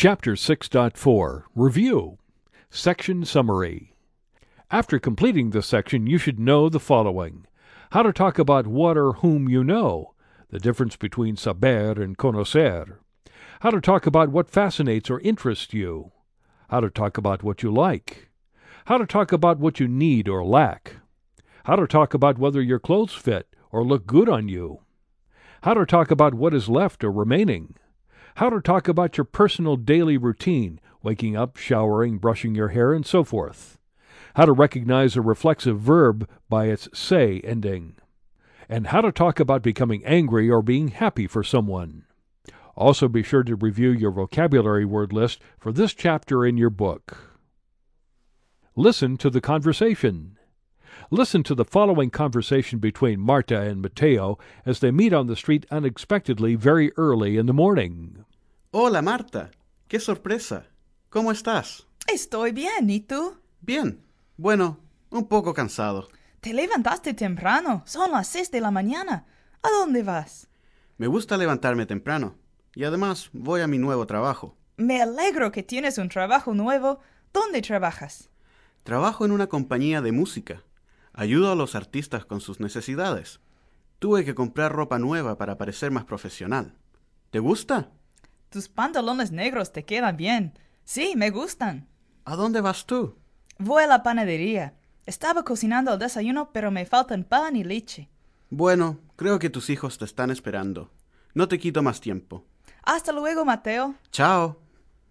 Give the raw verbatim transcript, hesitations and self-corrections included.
Chapter six point four, Review, Section Summary. After completing this section, you should know the following. How to talk about what or whom you know, the difference between saber and conocer. How to talk about what fascinates or interests you. How to talk about what you like. How to talk about what you need or lack. How to talk about whether your clothes fit or look good on you. How to talk about what is left or remaining. How to talk about your personal daily routine, waking up, showering, brushing your hair, and so forth. How to recognize a reflexive verb by its say ending. And how to talk about becoming angry or being happy for someone. Also be sure to review your vocabulary word list for this chapter in your book. Listen to the conversation. Listen to the following conversation between Marta and Mateo as they meet on the street unexpectedly very early in the morning. Hola, Marta. ¡Qué sorpresa! ¿Cómo estás? Estoy bien, ¿y tú? Bien. Bueno, un poco cansado. Te levantaste temprano. Son las seis de la mañana. ¿A dónde vas? Me gusta levantarme temprano. Y además voy a mi nuevo trabajo. Me alegro que tienes un trabajo nuevo. ¿Dónde trabajas? Trabajo en una compañía de música. Ayudo a los artistas con sus necesidades. Tuve que comprar ropa nueva para parecer más profesional. ¿Te gusta? Tus pantalones negros te quedan bien. Sí, me gustan. ¿A dónde vas tú? Voy a la panadería. Estaba cocinando el desayuno, pero me faltan pan y leche. Bueno, creo que tus hijos te están esperando. No te quito más tiempo. Hasta luego, Mateo. Chao.